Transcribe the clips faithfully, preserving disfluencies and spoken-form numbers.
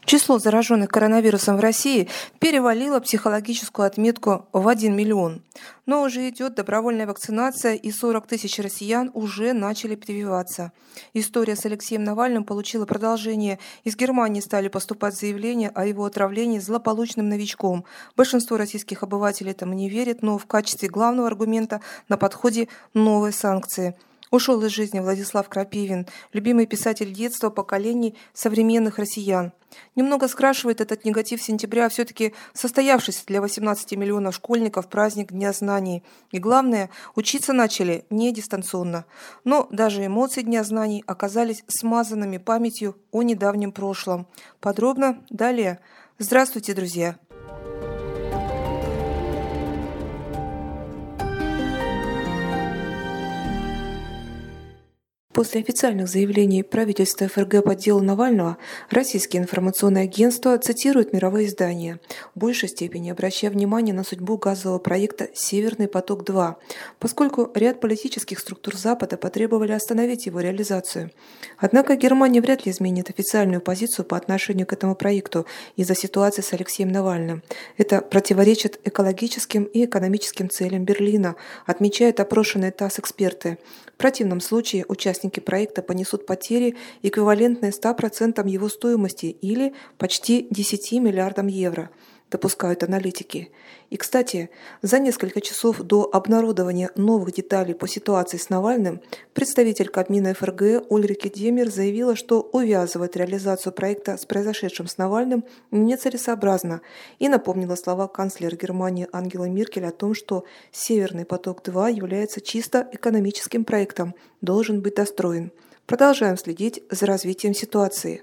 Число зараженных коронавирусом в России перевалило психологическую отметку в один миллион. Но уже идет добровольная вакцинация, и сорок тысяч россиян уже начали прививаться. История с Алексеем Навальным получила продолжение. Из Германии стали поступать заявления о его отравлении злополучным новичком. Большинство российских обывателей этому не верит, но в качестве главного аргумента на подходе новые санкции. Ушел из жизни Владислав Крапивин, любимый писатель детства поколений современных россиян. Немного скрашивает этот негатив сентября все-таки состоявшийся для восемнадцати миллионов школьников праздник Дня знаний. И главное, учиться начали не дистанционно. Но даже эмоции Дня знаний оказались смазанными памятью о недавнем прошлом. Подробно далее. Здравствуйте, друзья! После официальных заявлений правительства ФРГ по делу Навального российские информационные агентства цитируют мировые издания, в большей степени обращая внимание на судьбу газового проекта «Северный поток-два», поскольку ряд политических структур Запада потребовали остановить его реализацию. Однако Германия вряд ли изменит официальную позицию по отношению к этому проекту из-за ситуации с Алексеем Навальным. Это противоречит экологическим и экономическим целям Берлина, отмечают опрошенные ТАСС эксперты. В противном случае участники проекта понесут потери, эквивалентные ста процентам его стоимости или почти десяти миллиардам евро, допускают аналитики. И, кстати, за несколько часов до обнародования новых деталей по ситуации с Навальным представитель Кабмина ФРГ Ульрике Демер заявила, что увязывать реализацию проекта с произошедшим с Навальным нецелесообразно, и напомнила слова канцлера Германии Ангелы Меркель о том, что «Северный поток-два» является чисто экономическим проектом, должен быть достроен. Продолжаем следить за развитием ситуации.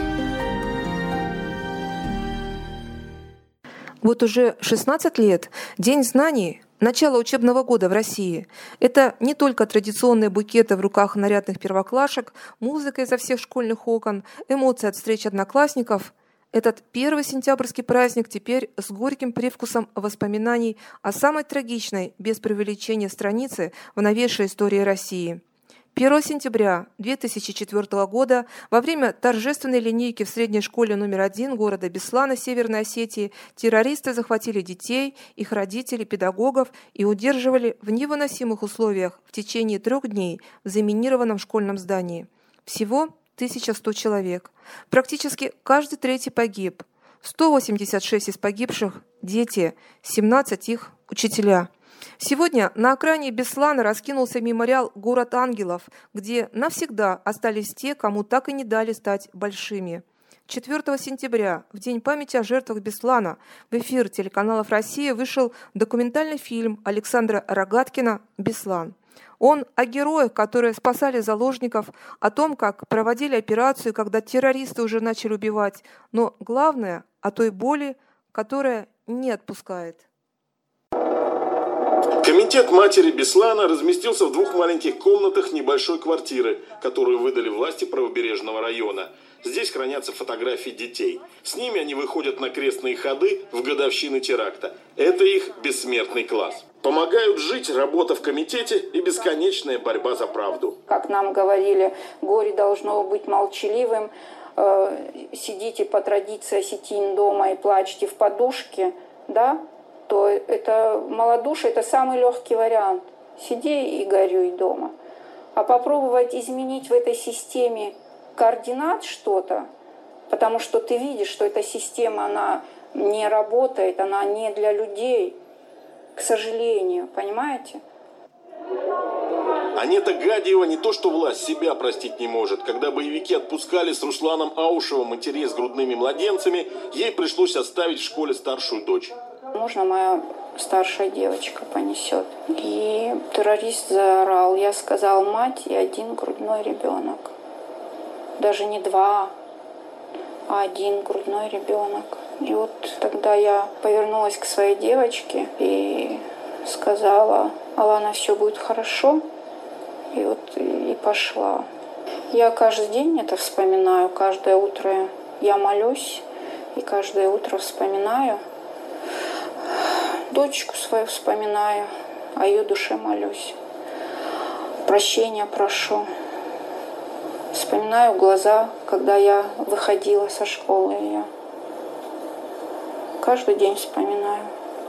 Вот уже шестнадцать лет День знаний, начало учебного года в России. Это не только традиционные букеты в руках нарядных первоклашек, музыка изо всех школьных окон, эмоции от встреч одноклассников. Этот первый сентябрьский праздник теперь с горьким привкусом воспоминаний о самой трагичной, без преувеличения, странице в новейшей истории России. первого сентября две тысячи четвёртого года во время торжественной линейки в средней школе номер один города Беслана Северной Осетии террористы захватили детей, их родителей, педагогов и удерживали в невыносимых условиях в течение трех дней в заминированном школьном здании. Всего тысяча сто человек. Практически каждый третий погиб. сто восемьдесят шесть из погибших – дети, семнадцать их – учителя. Сегодня на окраине Беслана раскинулся мемориал «Город ангелов», где навсегда остались те, кому так и не дали стать большими. четвёртого сентября, в День памяти о жертвах Беслана, в эфир телеканалов России вышел документальный фильм Александра Рогаткина «Беслан». Он о героях, которые спасали заложников, о том, как проводили операцию, когда террористы уже начали убивать, но главное – о той боли, которая не отпускает. Комитет матери Беслана разместился в двух маленьких комнатах небольшой квартиры, которую выдали власти правобережного района. Здесь хранятся фотографии детей. С ними они выходят на крестные ходы в годовщины теракта. Это их бессмертный класс. Помогают жить работа в комитете и бесконечная борьба за правду. Как нам говорили, горе должно быть молчаливым. Сидите по традиции осетин дома и плачьте в подушке, да? То это малодушие, это самый легкий вариант. Сиди и горюй дома. А попробовать изменить в этой системе координат что-то, потому что ты видишь, что эта система, она не работает, она не для людей, к сожалению, понимаете? Анета Гадиева не то что власть себя простить не может. Когда боевики отпускали с Русланом Аушевым матерей с грудными младенцами, ей пришлось оставить в школе старшую дочь. Можно моя старшая девочка понесет. И террорист заорал. Я сказал, мать и один грудной ребенок. Даже не два, а один грудной ребенок. И вот тогда я повернулась к своей девочке и сказала, Алана, все будет хорошо. И вот и пошла. Я каждый день это вспоминаю, каждое утро я молюсь, и каждое утро вспоминаю. Дочку свою вспоминаю, о ее душе молюсь. Прощения прошу. вспоминаю глаза, когда я выходила со школы ее. Каждый день вспоминаю.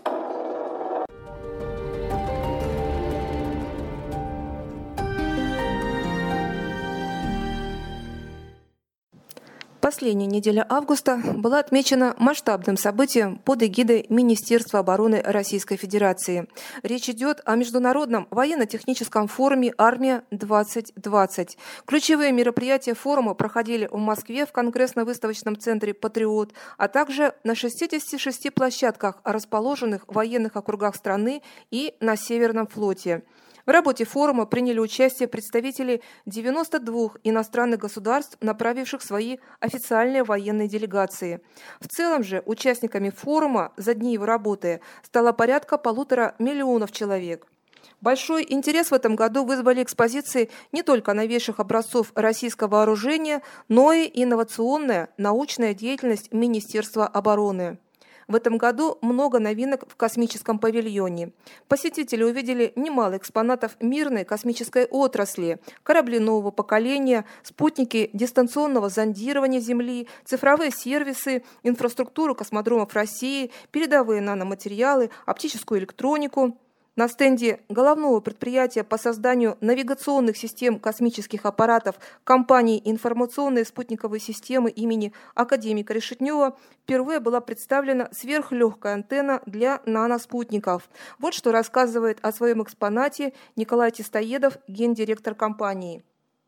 Последняя неделя августа была отмечена масштабным событием под эгидой Министерства обороны Российской Федерации. Речь идет о Международном военно-техническом форуме «Армия-двадцать двадцать». Ключевые мероприятия форума проходили в Москве в Конгрессно-выставочном центре «Патриот», а также на шестидесяти шести площадках, расположенных в военных округах страны и на Северном флоте. В работе форума приняли участие представители девяноста двух иностранных государств, направивших свои официальные военные делегации. В целом же участниками форума за дни его работы стало порядка полутора миллионов человек. Большой интерес в этом году вызвали экспозиции не только новейших образцов российского вооружения, но и инновационная научная деятельность Министерства обороны. В этом году много новинок в космическом павильоне. Посетители увидели немало экспонатов мирной космической отрасли, корабли нового поколения, спутники дистанционного зондирования Земли, цифровые сервисы, инфраструктуру космодромов России, передовые наноматериалы, оптическую электронику. На стенде головного предприятия по созданию навигационных систем космических аппаратов компании «Информационные спутниковые системы» имени академика Решетнева впервые была представлена сверхлегкая антенна для наноспутников. Вот что рассказывает о своем экспонате Николай Тестоедов, гендиректор компании.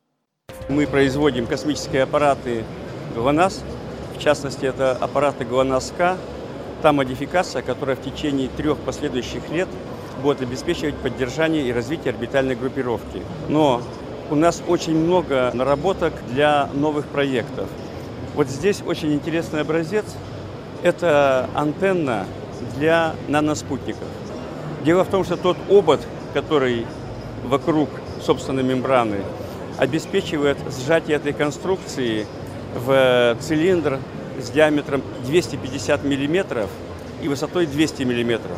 Мы производим космические аппараты ГЛОНАСС, в частности, это аппараты ГЛОНАСС-К, та модификация, которая в течение трех последующих лет будет обеспечивать поддержание и развитие орбитальной группировки. Но у нас очень много наработок для новых проектов. Вот здесь очень интересный образец. Это антенна для наноспутников. Дело в том, что тот обод, который вокруг собственной мембраны, обеспечивает сжатие этой конструкции в цилиндр с диаметром двести пятьдесят миллиметров и высотой двести миллиметров.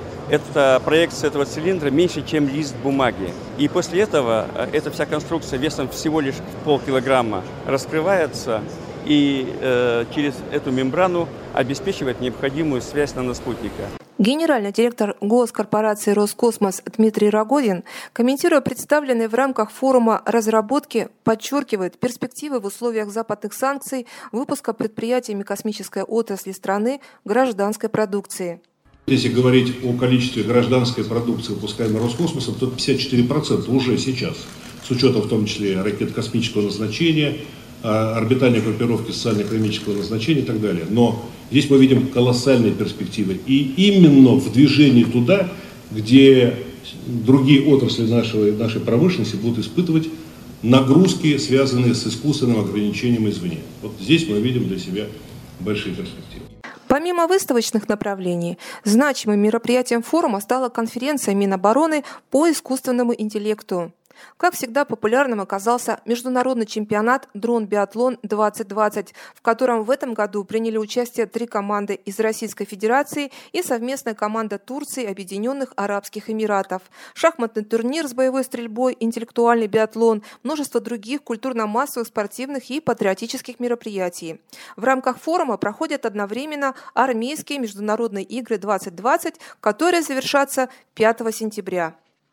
Эта проекция этого цилиндра меньше, чем лист бумаги. И после этого эта вся конструкция весом всего лишь полкилограмма раскрывается и э, через эту мембрану обеспечивает необходимую связь наноспутника. Генеральный директор госкорпорации «Роскосмос» Дмитрий Рогозин, комментируя представленные в рамках форума разработки, подчеркивает перспективы в условиях западных санкций выпуска предприятиями космической отрасли страны гражданской продукции. Если говорить о количестве гражданской продукции, выпускаемой Роскосмосом, то пятьдесят четыре процента уже сейчас, с учетом в том числе ракет космического назначения, орбитальной группировки социально-экономического назначения и так далее. Но здесь мы видим колоссальные перспективы. И именно в движении туда, где другие отрасли нашей, нашей промышленности будут испытывать нагрузки, связанные с искусственным ограничением извне. Вот здесь мы видим для себя большие перспективы. Помимо выставочных направлений, значимым мероприятием форума стала конференция Минобороны по искусственному интеллекту. Как всегда, популярным оказался международный чемпионат «Дрон-биатлон-двадцать двадцать», в котором в этом году приняли участие три команды из Российской Федерации и совместная команда Турции и Объединенных Арабских Эмиратов, шахматный турнир с боевой стрельбой, интеллектуальный биатлон, множество других культурно-массовых, спортивных и патриотических мероприятий. В рамках форума проходят одновременно армейские международные игры двадцать двадцать, которые завершатся пятого сентября.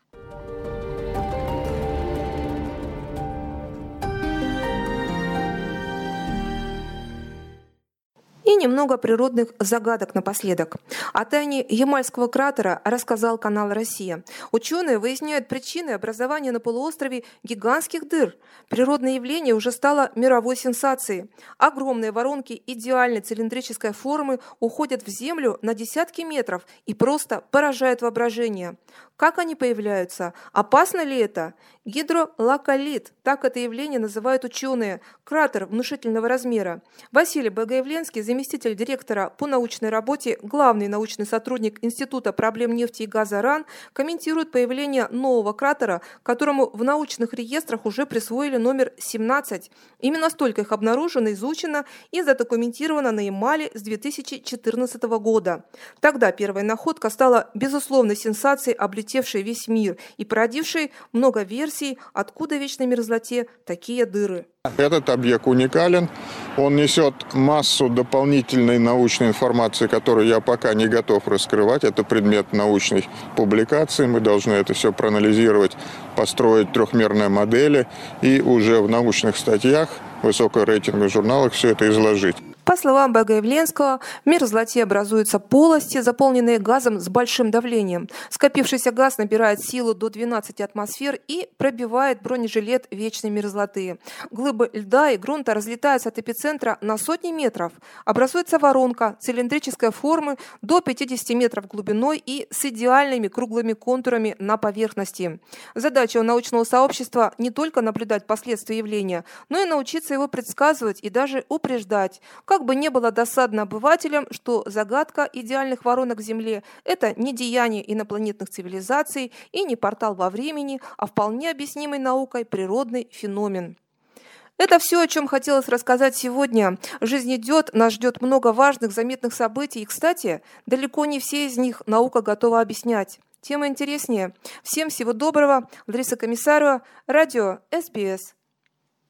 И немного природных загадок напоследок. О тайне Ямальского кратера рассказал канал «Россия». Ученые выясняют причины образования на полуострове гигантских дыр. Природное явление уже стало мировой сенсацией. Огромные воронки идеальной цилиндрической формы уходят в землю на десятки метров и просто поражают воображение. Как они появляются? Опасно ли это? Гидролокалит, так это явление называют ученые. Кратер внушительного размера. Василий Богоявленский, заместитель директора по научной работе, главный научный сотрудник Института проблем нефти и газа РАН, комментирует появление нового кратера, которому в научных реестрах уже присвоили номер семнадцать. Именно столько их обнаружено, изучено и задокументировано на Ямале с две тысячи четырнадцатого года. Тогда первая находка стала безусловной сенсацией, облетевшей весь мир и породившей много версий версий, откуда в вечной мерзлоте такие дыры. Этот объект уникален. Он несет массу дополнительной научной информации, которую я пока не готов раскрывать. Это предмет научной публикации. Мы должны это все проанализировать, построить трехмерные модели и уже в научных статьях, высокорейтинговых журналах все это изложить. По словам Богоявленского, в мерзлоте образуются полости, заполненные газом с большим давлением. Скопившийся газ набирает силу до двенадцати атмосфер и пробивает бронежилет вечной мерзлоты. Глыбы льда и грунта разлетаются от эпицентра на сотни метров. Образуется воронка цилиндрической формы до пятидесяти метров глубиной и с идеальными круглыми контурами на поверхности. Задача у научного сообщества не только наблюдать последствия явления, но и научиться его предсказывать и даже упреждать. Как бы не было досадно обывателям, что загадка идеальных воронок Земле – это не деяние инопланетных цивилизаций и не портал во времени, а вполне объяснимый наукой природный феномен. Это все, о чем хотелось рассказать сегодня. Жизнь идет, нас ждет много важных, заметных событий. И, кстати, далеко не все из них наука готова объяснять. Тема интереснее. Всем всего доброго. Лариса Комиссарова, радио эс би эс.